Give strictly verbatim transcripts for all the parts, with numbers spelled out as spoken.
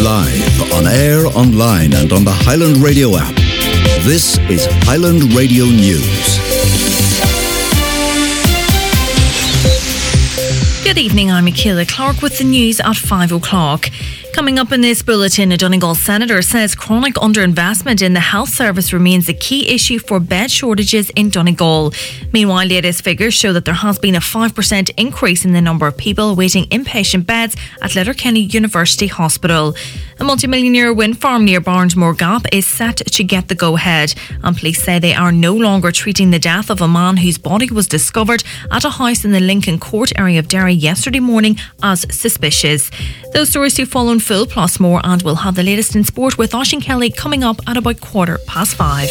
live, on air, online and on the Highland Radio app. This is Highland Radio News. Good evening, I'm Michaela Clark with the news at five o'clock. Coming up in this bulletin, a Donegal senator says chronic underinvestment in the health service remains a key issue for bed shortages in Donegal. Meanwhile, latest figures show that there has been a five percent increase in the number of people awaiting inpatient beds at Letterkenny University Hospital. A multi-millionaire wind farm near Barnesmore Gap is set to get the go-ahead, and police say they are no longer treating the death of a man whose body was discovered at a house in the Lincoln Court area of Derry yesterday morning as suspicious. Those stories to follow in full, plus more, and we'll have the latest in sport with Oisín Kelly coming up at about quarter past five.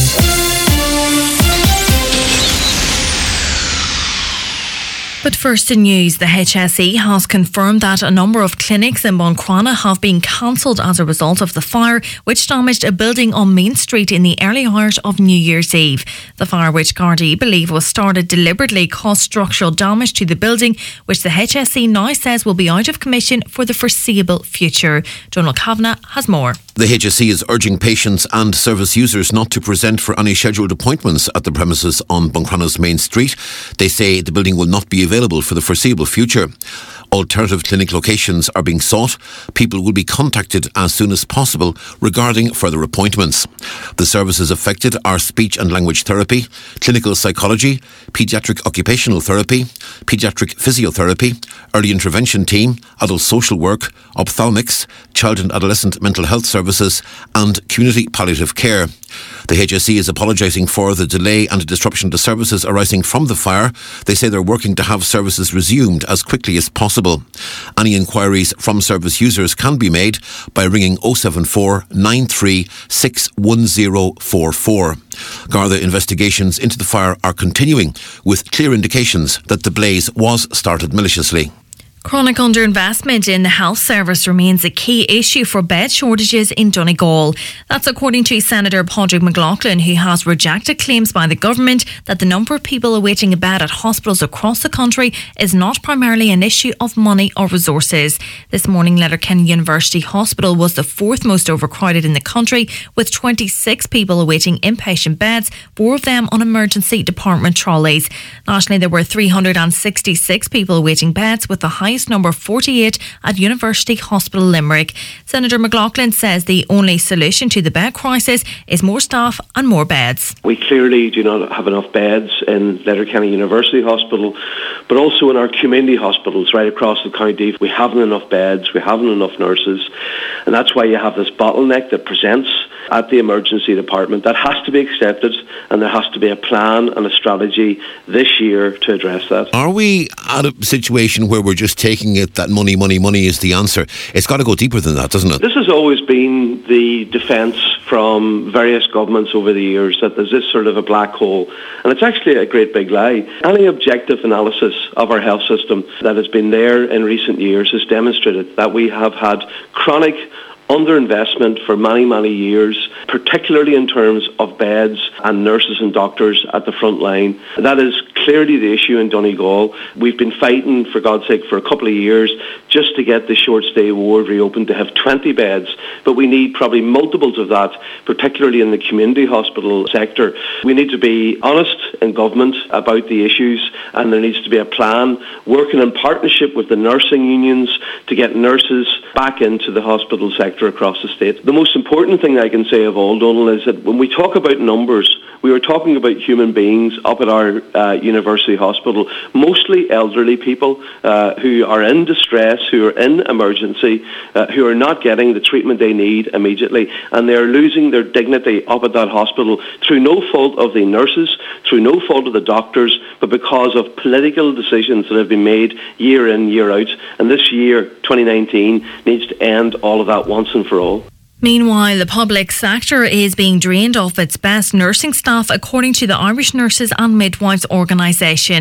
But first in news, the H S E has confirmed that a number of clinics in Buncrana have been cancelled as a result of the fire which damaged a building on Main Street in the early hours of New Year's Eve. The fire, which Gardaí believe was started deliberately, caused structural damage to the building, which the H S E now says will be out of commission for the foreseeable future. Donald Kavanagh has more. The H S E is urging patients and service users not to present for any scheduled appointments at the premises on Buncrana's Main Street. They say the building will not be available for the foreseeable future. Alternative clinic locations are being sought. People will be contacted as soon as possible regarding further appointments. The services affected are speech and language therapy, clinical psychology, paediatric occupational therapy, paediatric physiotherapy, early intervention team, adult social work, ophthalmics, child and adolescent mental health services and community palliative care. The H S E is apologising for the delay and disruption to services arising from the fire. They say they're working to have services resumed as quickly as possible. Any inquiries from service users can be made by ringing oh seven four, nine three six, one oh four four. Garda investigations into the fire are continuing, with clear indications that the blaze was started maliciously. Chronic underinvestment in the health service remains a key issue for bed shortages in Donegal. That's according to Senator Padraig McLaughlin, who has rejected claims by the government that the number of people awaiting a bed at hospitals across the country is not primarily an issue of money or resources. This morning, Letterkenny University Hospital was the fourth most overcrowded in the country, with twenty-six people awaiting inpatient beds, four of them on emergency department trolleys. Nationally, there were three hundred sixty-six people awaiting beds, with the highest number forty-eight at University Hospital Limerick. Senator McLaughlin says the only solution to the bed crisis is more staff and more beds. We clearly do not have enough beds in Letterkenny University Hospital, but also in our community hospitals right across the county. We haven't enough beds, we haven't enough nurses, and that's why you have this bottleneck that presents at the emergency department. That has to be accepted, and there has to be a plan and a strategy this year to address that. Are we at a situation where we're just taking it that money, money, money is the answer? It's got to go deeper than that, doesn't it? This has always been the defence from various governments over the years, that there's this sort of a black hole, and it's actually a great big lie. Any objective analysis of our health system that has been there in recent years has demonstrated that we have had chronic underinvestment for many, many years, particularly in terms of beds and nurses and doctors at the front line. That is clearly the issue in Donegal. We've been fighting, for God's sake, for a couple of years just to get the short stay ward reopened to have twenty beds, but we need probably multiples of that, particularly in the community hospital sector. We need to be honest in government about the issues, and there needs to be a plan, working in partnership with the nursing unions to get nurses back into the hospital sector across the state. The most important thing I can say of all, Donald, is that when we talk about numbers, we are talking about human beings up at our uh, university hospital, mostly elderly people uh, who are in distress, who are in emergency, uh, who are not getting the treatment they need immediately, and they are losing their dignity up at that hospital through no fault of the nurses, through no fault of the doctors, but because of political decisions that have been made year in, year out. And this year, twenty nineteen, needs to end all of that once and for all. Meanwhile, the public sector is being drained of its best nursing staff, according to the Irish Nurses and Midwives Organisation.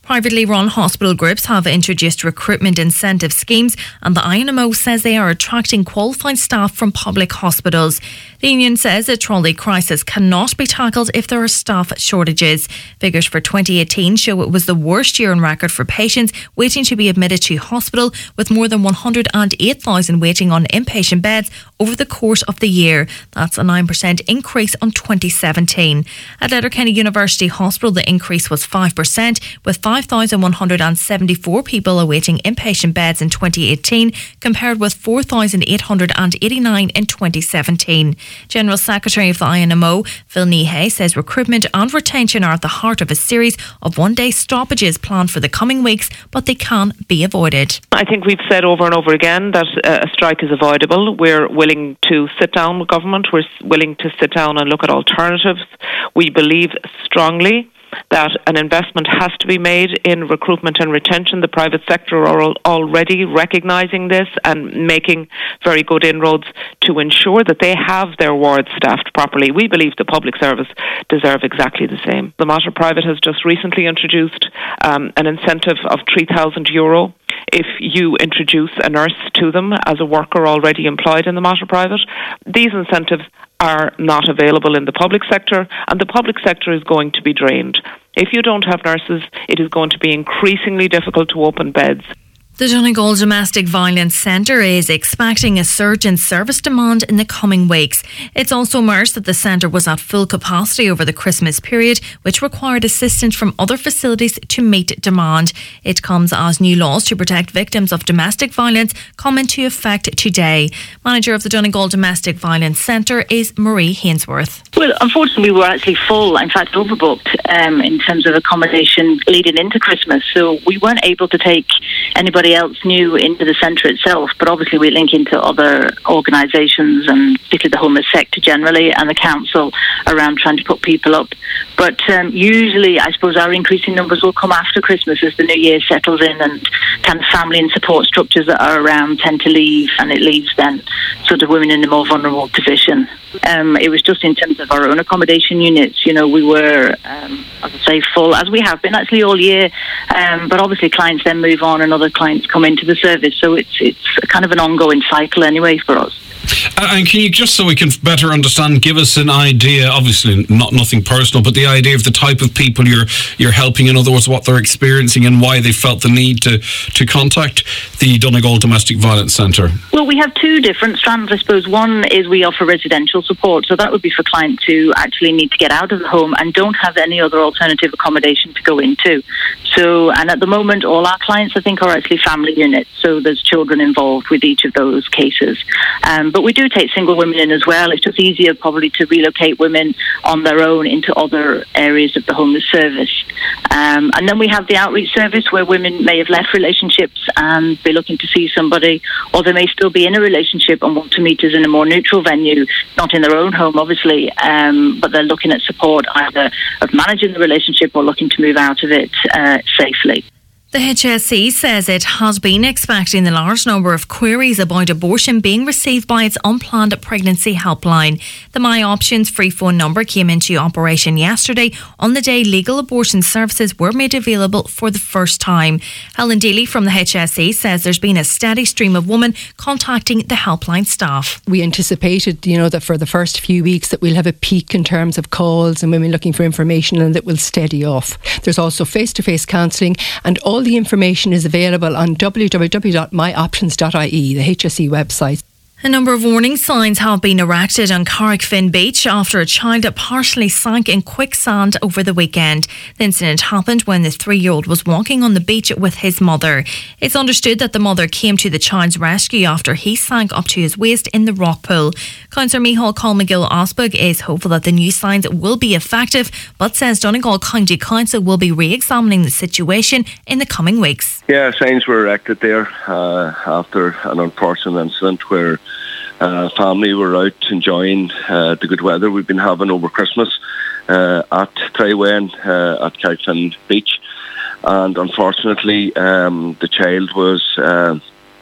Privately run hospital groups have introduced recruitment incentive schemes, and the I N M O says they are attracting qualified staff from public hospitals. The union says a trolley crisis cannot be tackled if there are staff shortages. Figures for twenty eighteen show it was the worst year on record for patients waiting to be admitted to hospital, with more than one hundred eight thousand waiting on inpatient beds over the course of the year. That's a nine percent increase on twenty seventeen. At Letterkenny University Hospital, the increase was five percent, with five thousand one hundred seventy-four people awaiting inpatient beds in twenty eighteen, compared with four thousand eight hundred eighty-nine in twenty seventeen. General Secretary of the I N M O, Phil Nehay, says recruitment and retention are at the heart of a series of one-day stoppages planned for the coming weeks, but they can be avoided. I think we've said over and over again that a strike is avoidable. We're willing to sit down with government. We're willing to sit down and look at alternatives. We believe strongly that an investment has to be made in recruitment and retention. The private sector are already recognising this and making very good inroads to ensure that they have their wards staffed properly. We believe the public service deserve exactly the same. The Mater Private has just recently introduced um, an incentive of three thousand euro if you introduce a nurse to them as a worker already employed in the Mater Private. These incentives are not available in the public sector, and the public sector is going to be drained. If you don't have nurses, it is going to be increasingly difficult to open beds. The Donegal Domestic Violence Centre is expecting a surge in service demand in the coming weeks. It's also emerged that the centre was at full capacity over the Christmas period, which required assistance from other facilities to meet demand. It comes as new laws to protect victims of domestic violence come into effect today. Manager of the Donegal Domestic Violence Centre is Marie Hainsworth. Well, unfortunately, we were actually full, in fact overbooked um, in terms of accommodation leading into Christmas. So we weren't able to take anybody else new into the centre itself, but obviously we link into other organisations, and particularly the homeless sector generally, and the council around trying to put people up. But um, usually, I suppose, our increasing numbers will come after Christmas as the new year settles in, and kind of family and support structures that are around tend to leave, and it leaves then sort of women in a more vulnerable position. Um, it was just in terms of our own accommodation units, you know, we were, um, as I say, full, as we have been actually all year, um, but obviously clients then move on and other clients come into the service, so it's it's kind of an ongoing cycle anyway for us. Uh, and can you, just so we can better understand, give us an idea, obviously not nothing personal, but the idea of the type of people you're you're helping, in other words, what they're experiencing and why they felt the need to, to contact the Donegal Domestic Violence Centre? Well, we have two different strands, I suppose. One is we offer residential support, so that would be for clients who actually need to get out of the home and don't have any other alternative accommodation to go into. So, and at the moment, all our clients, I think, are actually family units, so there's children involved with each of those cases. Um, but we do take single women in as well. It's just easier probably to relocate women on their own into other areas of the homeless service. Um, and then we have the outreach service where women may have left relationships and be looking to see somebody, or they may still be in a relationship and want to meet us in a more neutral venue, not in their own home obviously, um, but they're looking at support either of managing the relationship or looking to move out of it uh, safely. The H S C says it has been expecting a large number of queries about abortion being received by its unplanned pregnancy helpline. The My Options free phone number came into operation yesterday on the day legal abortion services were made available for the first time. Helen Daly from the H S C says there's been a steady stream of women contacting the helpline staff. We anticipated, you know, that for the first few weeks that we'll have a peak in terms of calls and women looking for information, and that will steady off. There's also face-to-face counselling, and all the information is available on w w w dot my options dot i e, the H S E website. A number of warning signs have been erected on Carrickfinn Beach after a child partially sank in quicksand over the weekend. The incident happened when the three-year-old was walking on the beach with his mother. It's understood that the mother came to the child's rescue after he sank up to his waist in the rock pool. Councillor Micheál Colmcgill Osberg is hopeful that the new signs will be effective, but says Donegal County Council will be re-examining the situation in the coming weeks. Yeah, signs were erected there uh, after an unfortunate incident where Uh, family were out enjoying uh, the good weather we've been having over Christmas uh, at Trywan uh, at Carrickfinn Beach, and unfortunately um, the child was uh,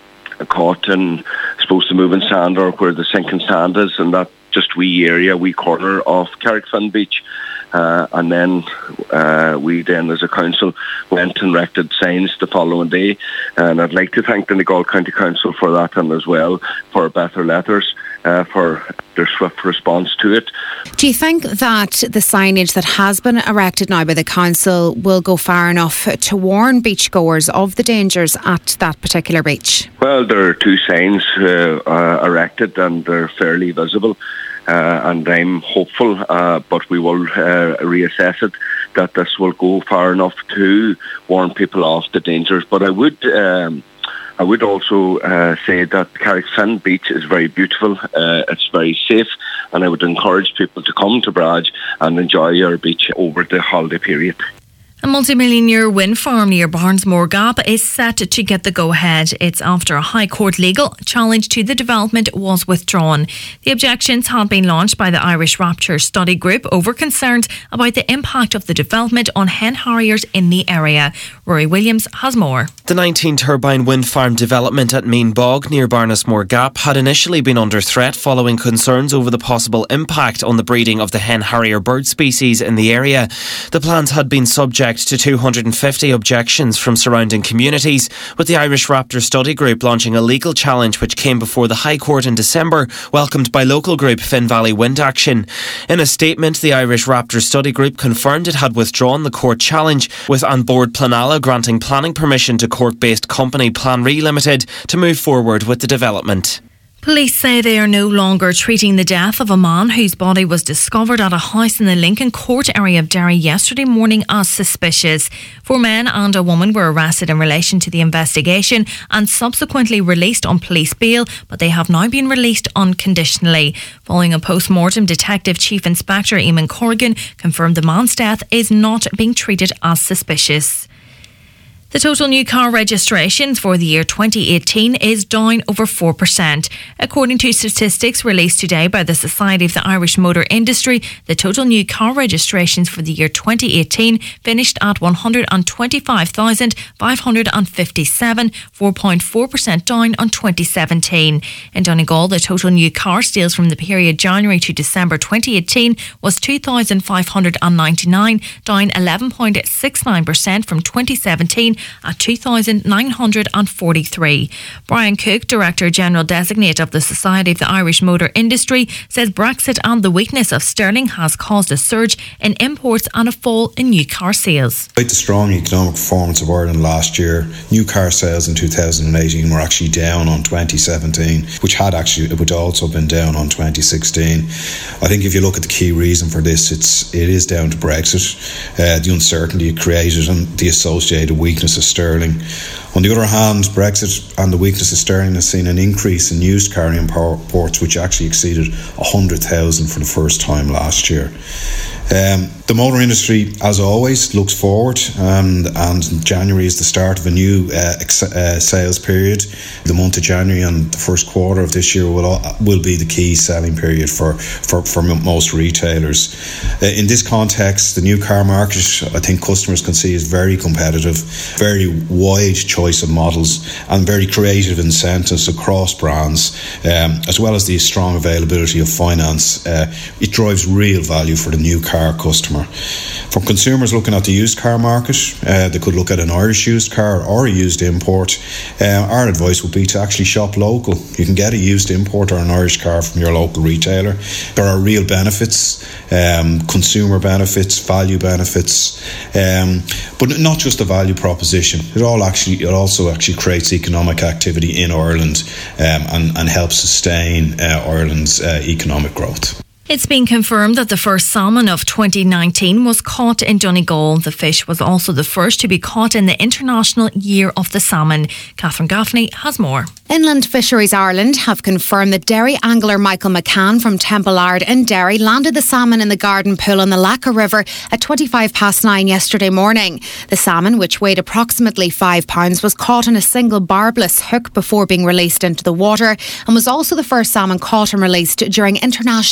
caught and supposed to move in sand, or where the sinking sand is, and that just wee area, wee corner of Carrickfinn Beach. Uh, and then uh, we then as a council went and erected signs the following day. And I'd like to thank the Donegal County Council for that, and as well for Better Letters uh, for their swift response to it. Do you think that the signage that has been erected now by the council will go far enough to warn beachgoers of the dangers at that particular beach? Well, there are two signs uh, uh, erected, and they're fairly visible. Uh, and I'm hopeful, uh, but we will uh, reassess it, that this will go far enough to warn people of the dangers. But I would um, I would also uh, say that Carrickfinn Beach is very beautiful, uh, it's very safe, and I would encourage people to come to Bragg and enjoy our beach over the holiday period. A multi-million euro wind farm near Barnesmore Gap is set to get the go-ahead. It's after a High Court legal challenge to the development was withdrawn. The objections had been launched by the Irish Rapture Study Group over concerns about the impact of the development on hen harriers in the area. Rory Williams has more. The nineteen turbine wind farm development at Mean Bog near Barnesmore Gap had initially been under threat following concerns over the possible impact on the breeding of the hen harrier bird species in the area. The plans had been subject to two hundred fifty objections from surrounding communities, with the Irish Raptor Study Group launching a legal challenge which came before the High Court in December, welcomed by local group Finn Valley Wind Action. In a statement, the Irish Raptor Study Group confirmed it had withdrawn the court challenge, with An Bord Planala granting planning permission to Cork-based company Planree Limited to move forward with the development. Police say they are no longer treating the death of a man whose body was discovered at a house in the Lincoln Court area of Derry yesterday morning as suspicious. Four men and a woman were arrested in relation to the investigation and subsequently released on police bail, but they have now been released unconditionally. Following a post-mortem, Detective Chief Inspector Eamon Corrigan confirmed the man's death is not being treated as suspicious. The total new car registrations for the year twenty eighteen is down over four percent. According to statistics released today by the Society of the Irish Motor Industry, the total new car registrations for the year twenty eighteen finished at one hundred twenty-five thousand five hundred fifty-seven, four point four percent down on twenty seventeen. In Donegal, the total new car sales from the period January to December twenty eighteen was two thousand five hundred ninety-nine, down eleven point six nine percent from twenty seventeen at two thousand nine hundred forty-three. Brian Cook, Director General Designate of the Society of the Irish Motor Industry, says Brexit and the weakness of sterling has caused a surge in imports and a fall in new car sales. Despite the strong economic performance of Ireland last year, new car sales in two thousand eighteen were actually down on twenty seventeen, which had actually it would also been down on twenty sixteen. I think if you look at the key reason for this, it's it is down to Brexit, uh, the uncertainty it created and the associated weakness of sterling. On the other hand, Brexit and the weakness of sterling has seen an increase in used car imports, which actually exceeded one hundred thousand for the first time last year. Um, the motor industry, as always, looks forward, um, and January is the start of a new uh, ex- uh, sales period. The month of January and the first quarter of this year will will be the key selling period for, for, for most retailers. Uh, in this context, the new car market, I think customers can see, is very competitive, very wide choice of models and very creative incentives across brands, um, as well as the strong availability of finance. Uh, it drives real value for the new car car customer. For consumers looking at the used car market, uh, they could look at an Irish used car or a used import. Uh, our advice would be to actually shop local. You can get a used import or an Irish car from your local retailer. There are real benefits, um, consumer benefits, value benefits, um, but not just the value proposition. It all actually, it also actually creates economic activity in Ireland um, and, and helps sustain uh, Ireland's uh, economic growth. It's been confirmed that the first salmon of twenty nineteen was caught in Donegal. The fish was also the first to be caught in the International Year of the Salmon. Catherine Gaffney has more. Inland Fisheries Ireland have confirmed that Derry angler Michael McCann from Templard in Derry landed the salmon in the garden pool on the Lacca River at twenty-five past nine yesterday morning. The salmon, which weighed approximately five pounds, was caught on a single barbless hook before being released into the water, and was also the first salmon caught and released during International Year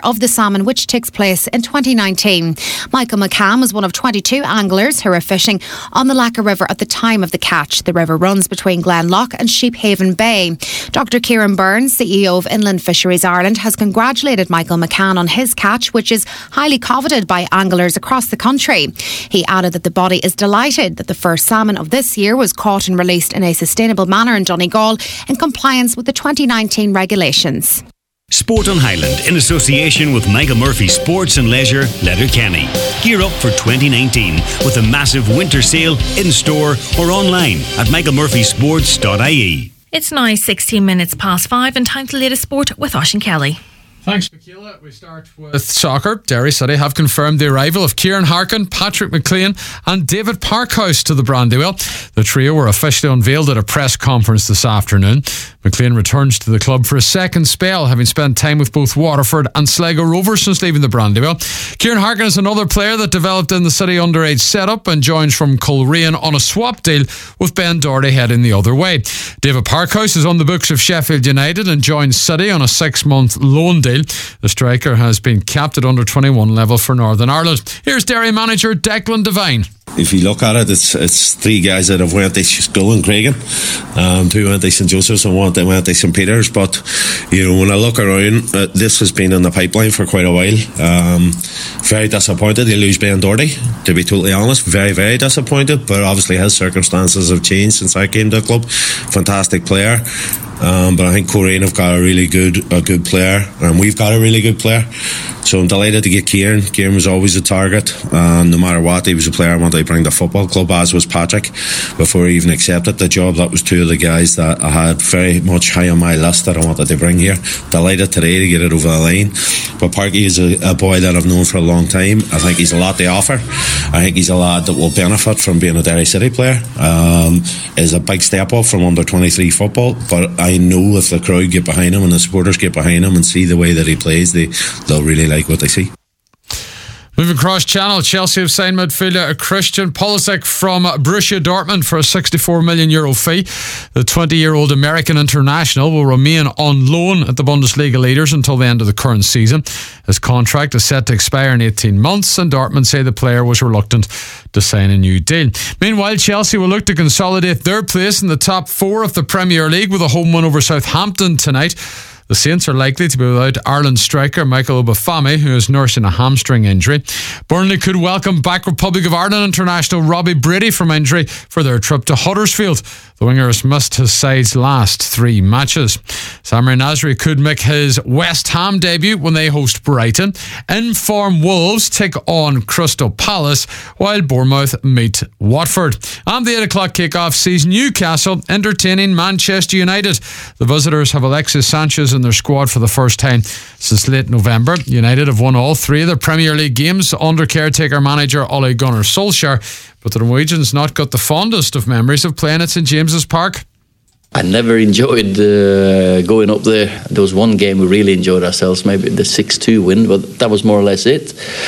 of the salmon, which takes place in twenty nineteen. Michael McCann was one of twenty-two anglers who were fishing on the Laca River at the time of the catch. The river runs between Glenlock and Sheephaven Bay. Doctor Kieran Burns, C E O of Inland Fisheries Ireland, has congratulated Michael McCann on his catch, which is highly coveted by anglers across the country. He added that the body is delighted that the first salmon of this year was caught and released in a sustainable manner in Donegal in compliance with the twenty nineteen regulations. Sport on Highland in association with Michael Murphy Sports and Leisure, Letterkenny. Gear up for twenty nineteen with a massive winter sale in store or online at michael murphy sports dot I E. It's now sixteen minutes past five and time for the latest sport with Oisín Kelly. Thanks, Michaela. We start with soccer. Derry City have confirmed the arrival of Kieran Harkin, Patrick McLean and David Parkhouse to the Brandywell. The trio were officially unveiled at a press conference this afternoon. McLean returns to the club for a second spell, having spent time with both Waterford and Sligo Rovers since leaving the Brandywell. Kieran Harkin is another player that developed in the City underage setup and joins from Coleraine on a swap deal with Ben Doherty heading the other way. David Parkhouse is on the books of Sheffield United and joins City on a six-month loan deal. The striker has been capped at under twenty-one level for Northern Ireland. Here's Derry manager Declan Devine. If you look at it, it's it's three guys that have went to school in Craigin, um, two went to St Joseph's and one that went to St Peter's. But you know, when I look around, uh, this has been in the pipeline for quite a while. Um, very disappointed they lose Ben Doherty, to be totally honest. Very, very disappointed. But obviously his circumstances have changed since I came to the club. Fantastic player. Um, but I think Coleraine have got a really good a good player, and we've got a really good player. So I'm delighted to get Kieran. Kieran was always a target, and no matter what, he was a player I wanted to bring to the football club, as was Patrick. Before he even accepted the job, that was two of the guys that I had very much high on my list that I wanted to bring here. Delighted today to get it over the line. But Parky is a, a boy that I've known for a long time. I think he's a lot to offer. I think he's a lad that will benefit from being a Derry City player. Um, is a big step up from under twenty-three football, but I know if the crowd get behind him and the supporters get behind him and see the way that he plays, they, they'll really like what they see. Moving across channel, Chelsea have signed midfielder Christian Pulisic from Borussia Dortmund for a sixty-four million euro fee. The twenty-year-old American international will remain on loan at the Bundesliga leaders until the end of the current season. His contract is set to expire in eighteen months, and Dortmund say the player was reluctant to sign a new deal. Meanwhile, Chelsea will look to consolidate their place in the top four of the Premier League with a home win over Southampton tonight. The Saints are likely to be without Ireland striker Michael Obafemi, who is nursing a hamstring injury. Burnley could welcome back Republic of Ireland international Robbie Brady from injury for their trip to Huddersfield. The winger has missed his side's last three matches. Samir Nasri could make his West Ham debut when they host Brighton. In-form Wolves take on Crystal Palace, while Bournemouth meet Watford. And the eight o'clock kickoff sees Newcastle entertaining Manchester United. The visitors have Alexis Sanchez in their squad for the first time since late November. United have won all three of their Premier League games under caretaker manager Ole Gunnar Solskjaer, but the Norwegians not got the fondest of memories of playing at St James's Park. I never enjoyed uh, going up there. There was one game we really enjoyed ourselves, maybe the six two win, but that was more or less it.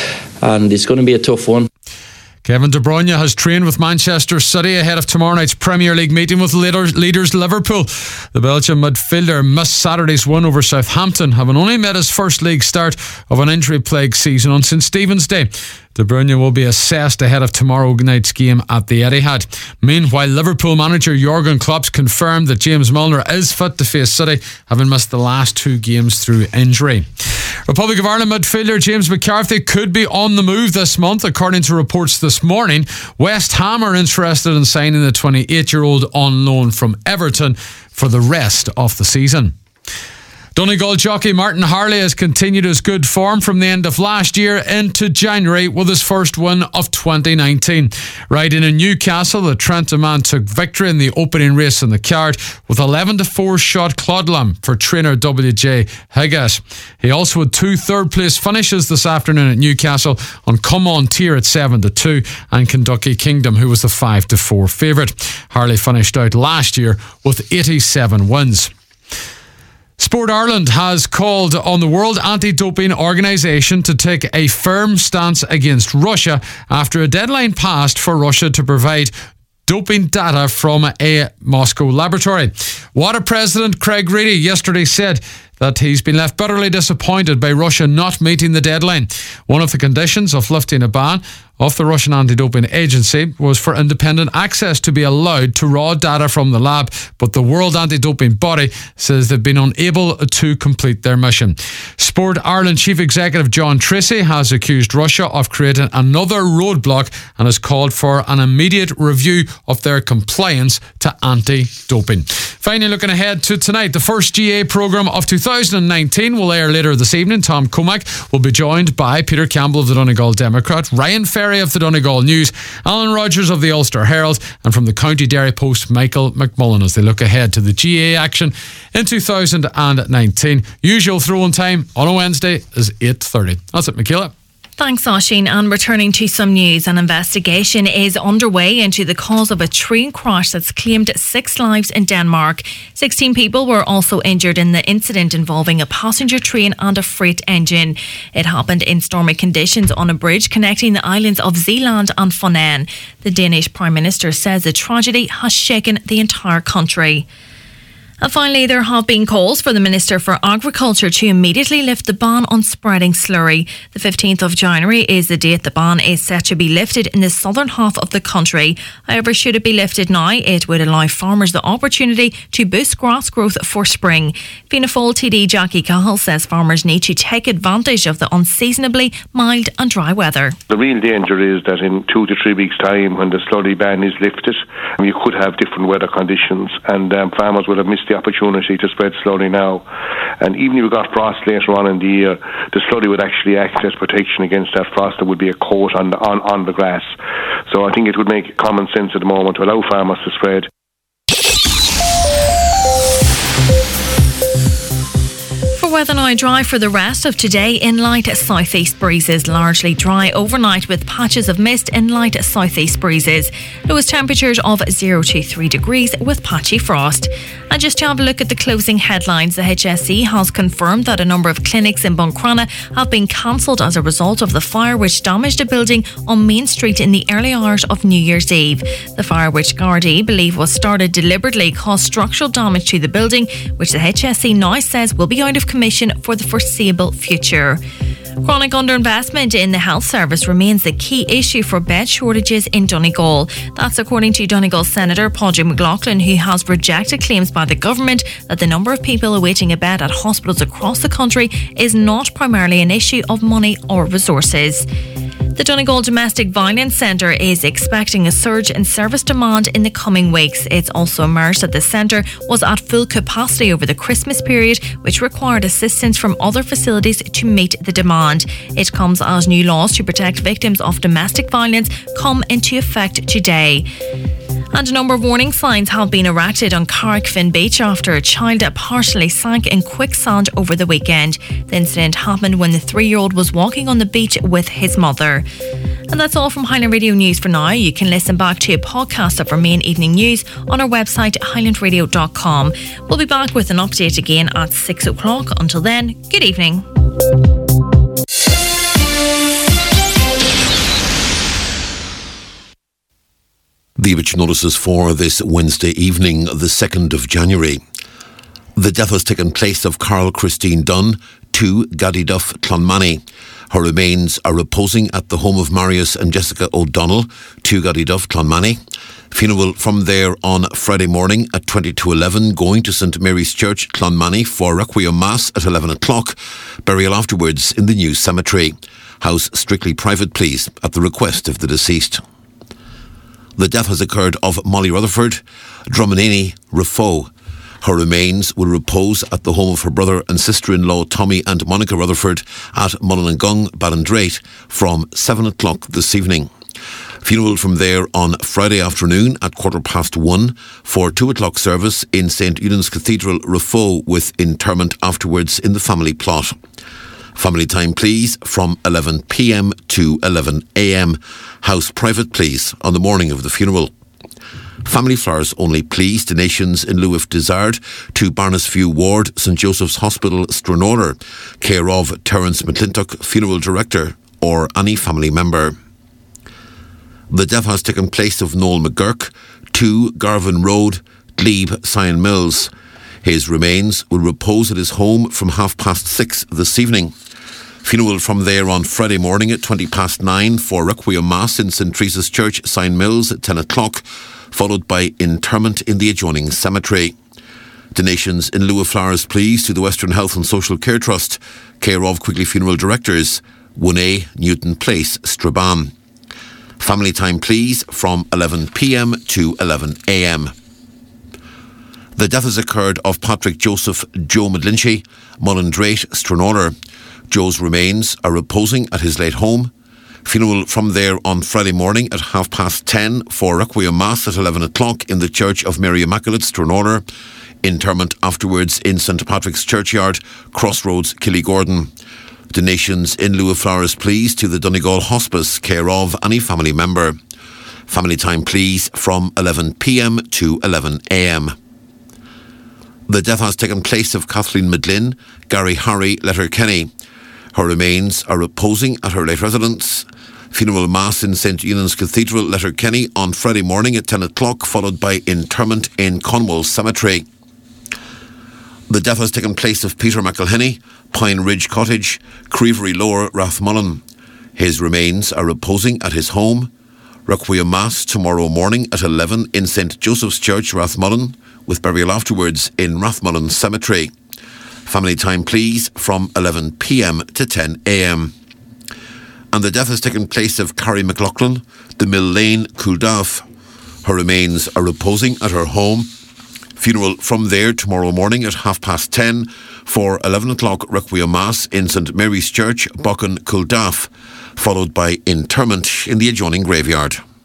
And it's going to be a tough one. Kevin De Bruyne has trained with Manchester City ahead of tomorrow night's Premier League meeting with leaders Liverpool. The Belgian midfielder missed Saturday's win over Southampton, having only made his first league start of an injury-plagued season on Saint Stephen's Day. De Bruyne will be assessed ahead of tomorrow night's game at the Etihad. Meanwhile, Liverpool manager Jurgen Klopp confirmed that James Milner is fit to face City, having missed the last two games through injury. Republic of Ireland midfielder James McCarthy could be on the move this month, according to reports this morning. West Ham are interested in signing the twenty-eight-year-old on loan from Everton for the rest of the season. Donegal jockey Martin Harley has continued his good form from the end of last year into January with his first win of twenty nineteen. Riding in Newcastle, the Trenton man took victory in the opening race in the card with eleven to four shot Clodlam for trainer W J Higgins. He also had two third place finishes this afternoon at Newcastle on Come On Tier at seven to two and Kentucky Kingdom, who was the five to four favourite. Harley finished out last year with eighty-seven wins. Sport Ireland has called on the World Anti-Doping Organisation to take a firm stance against Russia after a deadline passed for Russia to provide doping data from a Moscow laboratory. WADA President Craig Reedy yesterday said that he's been left bitterly disappointed by Russia not meeting the deadline. One of the conditions of lifting a ban of the Russian anti-doping agency was for independent access to be allowed to raw data from the lab, but the World Anti-Doping Body says they've been unable to complete their mission. Sport Ireland Chief Executive John Treacy has accused Russia of creating another roadblock and has called for an immediate review of their compliance to anti-doping. Finally, looking ahead to tonight, the first G A A programme of two thousand nineteen will air later this evening. Tom Comack will be joined by Peter Campbell of the Donegal Democrat, Ryan Ferry of the Donegal News, Alan Rogers of the Ulster Herald, and from the County Derry Post, Michael McMullen, as they look ahead to the G A A action in two thousand nineteen. Usual throw-in time on a Wednesday is eight thirty. That's it, Michaela. Thanks, Oisín. And returning to some news, an investigation is underway into the cause of a train crash that's claimed six lives in Denmark. sixteen people were also injured in the incident involving a passenger train and a freight engine. It happened in stormy conditions on a bridge connecting the islands of Zeeland and Funen. The Danish Prime Minister says the tragedy has shaken the entire country. And finally, there have been calls for the Minister for Agriculture to immediately lift the ban on spreading slurry. The fifteenth of January is the date the ban is set to be lifted in the southern half of the country. However, should it be lifted now, it would allow farmers the opportunity to boost grass growth for spring. Fianna Fáil T D Jackie Cahill says farmers need to take advantage of the unseasonably mild and dry weather. The real danger is that in two to three weeks' time, when the slurry ban is lifted, you could have different weather conditions, and um, farmers will have missed the opportunity to spread slurry now. And even if you got frost later on in the year, the slurry would actually act as protection against that frost. There would be a coat on the, on, on the grass. So I think it would make common sense at the moment to allow farmers to spread. Weather now dry for the rest of today in light southeast breezes. Largely dry overnight with patches of mist in light southeast breezes. Lowest temperatures of zero to three degrees with patchy frost. And just to have a look at the closing headlines, the H S E has confirmed that a number of clinics in Buncrana have been cancelled as a result of the fire which damaged a building on Main Street in the early hours of New Year's Eve. The fire, which Gardaí believe was started deliberately, caused structural damage to the building, which the H S E now says will be out of commission for the foreseeable future. Chronic underinvestment in the health service remains the key issue for bed shortages in Donegal. That's according to Donegal Senator Padraig McLaughlin, who has rejected claims by the government that the number of people awaiting a bed at hospitals across the country is not primarily an issue of money or resources. The Donegal Domestic Violence Centre is expecting a surge in service demand in the coming weeks. It's also emerged that the centre was at full capacity over the Christmas period, which required assistance from other facilities to meet the demand. It comes as new laws to protect victims of domestic violence come into effect today. And a number of warning signs have been erected on Carrickfinn Beach after a child partially sank in quicksand over the weekend. The incident happened when the three-year-old was walking on the beach with his mother. And that's all from Highland Radio News for now. You can listen back to a podcast of our main evening news on our website, highland radio dot com. We'll be back with an update again at six o'clock. Until then, good evening. The obituary notices for this Wednesday evening, the second of January. The death has taken place of Carol Christine Dunn, two Gaddyduff, Clonmany. Her remains are reposing at the home of Marius and Jessica O'Donnell, two Gaddyduff, Clonmany. Funeral from there on Friday morning at twenty to eleven, going to St Mary's Church, Clonmany for Requiem Mass at eleven o'clock. Burial afterwards in the new cemetery. House strictly private, please, at the request of the deceased. The death has occurred of Molly Rutherford, Drummondini Rafo. Her remains will repose at the home of her brother and sister-in-law Tommy and Monica Rutherford at Mullinangung, Ballindrate from seven o'clock this evening. Funeral from there on Friday afternoon at quarter past one for two o'clock service in Saint Eunan's Cathedral, Rafo, with interment afterwards in the family plot. Family time, please, from eleven p.m. to eleven a.m. House private, please, on the morning of the funeral. Family flowers only, please. Donations in lieu if desired to Barnesview Ward, St Joseph's Hospital, Stranraer, care of Terence McClintock, funeral director, or any family member. The death has taken place of Noel McGurk, two Garvin Road, Glebe, Sion Mills. His remains will repose at his home from half past six this evening. Funeral from there on Friday morning at twenty past nine for Requiem Mass in St Teresa's Church, Sign Mills at ten o'clock, followed by interment in the adjoining cemetery. Donations in lieu of flowers, please, to the Western Health and Social Care Trust, care of Quigley Funeral Directors, one A, Newton Place, Strabane. Family time, please, from eleven p.m. to eleven a.m. The death has occurred of Patrick Joseph Joe Medlinchy, Mullindrate, Stranraer. Joe's remains are reposing at his late home. Funeral from there on Friday morning at half past ten for Requiem Mass at eleven o'clock in the Church of Mary Immaculate, Stranraer. Interment afterwards in St Patrick's Churchyard, Crossroads, Killygordon. Donations in lieu of flowers, please, to the Donegal Hospice, care of any family member. Family time, please, from eleven p.m. to eleven a.m. The death has taken place of Kathleen Medlin, Gary Harry, Letterkenny. Her remains are reposing at her late residence. Funeral Mass in Saint Eunan's Cathedral, Letterkenny, on Friday morning at ten o'clock, followed by interment in Conwell Cemetery. The death has taken place of Peter McElhenney, Pine Ridge Cottage, Creevery Lower, Rathmullen. His remains are reposing at his home. Requiem Mass tomorrow morning at eleven in Saint Joseph's Church, Rathmullen, with burial afterwards in Rathmullen Cemetery. Family time, please, from eleven p.m. to ten a.m. And the death has taken place of Carrie McLaughlin, the Mill Lane, Cooldaff. Her remains are reposing at her home. Funeral from there tomorrow morning at half past ten for eleven o'clock Requiem Mass in St Mary's Church, Buchan, Cooldaff, followed by interment in the adjoining graveyard.